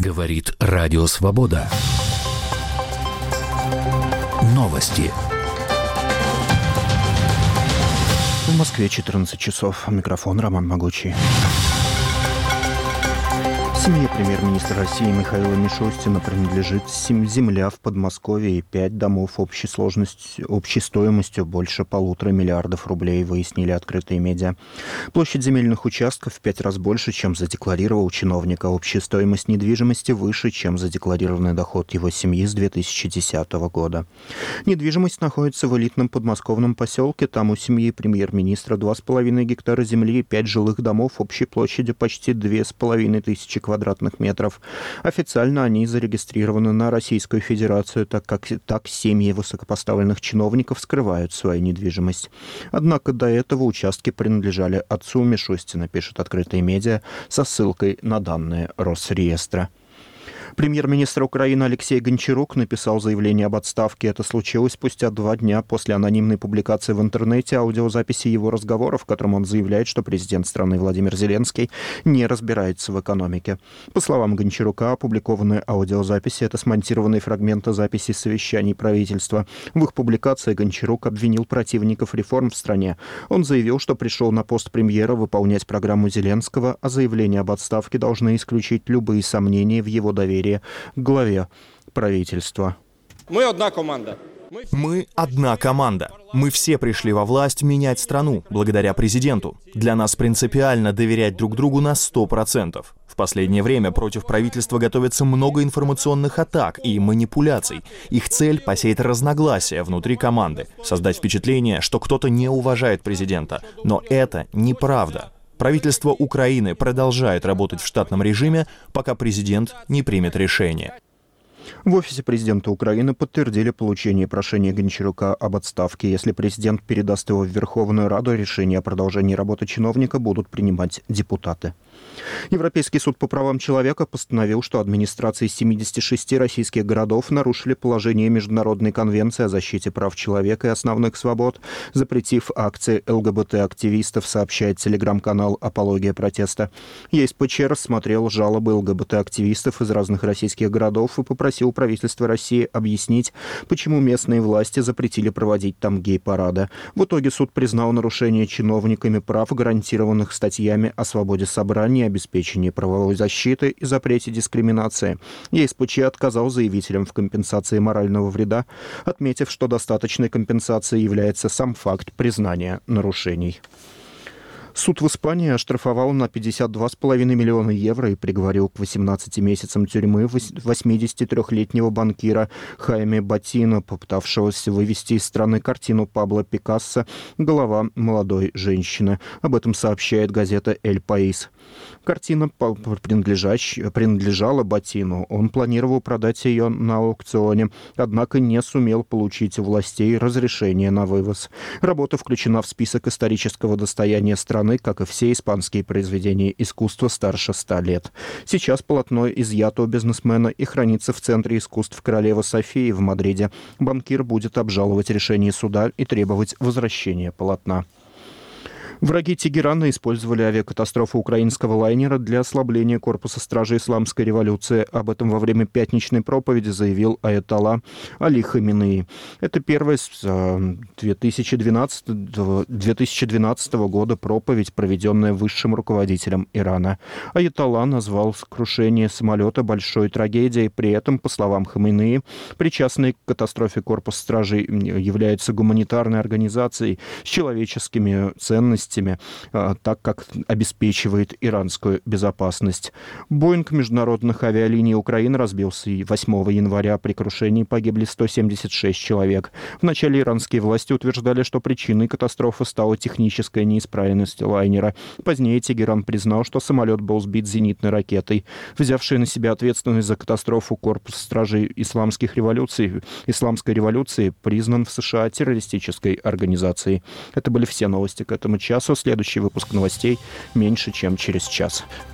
Говорит Радио Свобода. Новости. В Москве 14 часов. Микрофон Роман Могучий. Семье премьер-министра России Михаила Мишустина принадлежит земля в Подмосковье и 5 домов общей стоимостью больше 1,5 миллиарда рублей, выяснили открытые медиа. Площадь земельных участков в 5 раз больше, чем задекларировал чиновник, а общая стоимость недвижимости выше, чем задекларированный доход его семьи с 2010 года. Недвижимость находится в элитном подмосковном поселке. Там у семьи премьер-министра 2,5 гектара земли и 5 жилых домов общей площадью почти 2500 квадратных метров. Официально они зарегистрированы на Российскую Федерацию, так семьи высокопоставленных чиновников скрывают свою недвижимость. Однако до этого участки принадлежали отцу Мишустина, пишет открытые медиа со ссылкой на данные Росреестра. Премьер-министр Украины Алексей Гончарук написал заявление об отставке. Это случилось спустя 2 дня после анонимной публикации в интернете аудиозаписи его разговора, в котором он заявляет, что президент страны Владимир Зеленский не разбирается в экономике. По словам Гончарука, опубликованные аудиозаписи — это смонтированные фрагменты записей совещаний правительства. В их публикации Гончарук обвинил противников реформ в стране. Он заявил, что пришел на пост премьера выполнять программу Зеленского, а заявление об отставке должны исключить любые сомнения в его доверии к главе правительства. Мы одна команда. Мы одна команда. Мы все пришли во власть менять страну, благодаря президенту. Для нас принципиально доверять друг другу на 100%. В последнее время против правительства готовится много информационных атак и манипуляций. Их цель — посеять разногласия внутри команды, создать впечатление, что кто-то не уважает президента. Но это неправда. Правительство Украины продолжает работать в штатном режиме, пока президент не примет решение. В офисе президента Украины подтвердили получение прошения Гончарука об отставке. Если президент передаст его в Верховную Раду, решение о продолжении работы чиновника будут принимать депутаты. Европейский суд по правам человека постановил, что администрации 76 российских городов нарушили положение Международной конвенции о защите прав человека и основных свобод, запретив акции ЛГБТ-активистов, сообщает телеграм-канал «Апология протеста». ЕСПЧ рассмотрел жалобы ЛГБТ-активистов из разных российских городов и попросил правительство России объяснить, почему местные власти запретили проводить там гей-парады. В итоге суд признал нарушение чиновниками прав, гарантированных статьями о свободе собраний, обеспечении правовой защиты и запрете дискриминации. ЕСПЧ отказал заявителям в компенсации морального вреда, отметив, что достаточной компенсацией является сам факт признания нарушений. Суд в Испании оштрафовал на 52,5 миллиона евро и приговорил к 18 месяцам тюрьмы 83-летнего банкира Хайме Батино, попытавшегося вывести из страны картину Пабло Пикассо «Голова молодой женщины». Об этом сообщает газета «Эль Паис». Картина принадлежала Батино. Он планировал продать ее на аукционе, однако не сумел получить у властей разрешение на вывоз. Работа включена в список исторического достояния страны, как и все испанские произведения искусства старше 100 лет. Сейчас полотно изъято у бизнесмена и хранится в Центре искусств Королевы Софии в Мадриде. Банкир будет обжаловать решение суда и требовать возвращения полотна. Враги Тегерана использовали авиакатастрофу украинского лайнера для ослабления корпуса стражи исламской революции. Об этом во время пятничной проповеди заявил аятолла Али Хаминеи. Это первая с 2012 года проповедь, проведенная высшим руководителем Ирана. Аятолла назвал крушение самолета большой трагедией. При этом, по словам Хаминеи, причастный к катастрофе корпус стражи является гуманитарной организацией с человеческими ценностями, так как обеспечивает иранскую безопасность. Боинг международных авиалиний Украины разбился 8 января. При крушении погибли 176 человек. Вначале иранские власти утверждали, что причиной катастрофы стала техническая неисправность лайнера. Позднее Тегеран признал, что самолет был сбит зенитной ракетой. Взявший на себя ответственность за катастрофу корпус стражей исламской революции признан в США террористической организацией. Это были все новости к этому часу. Следующий выпуск новостей меньше, чем через час.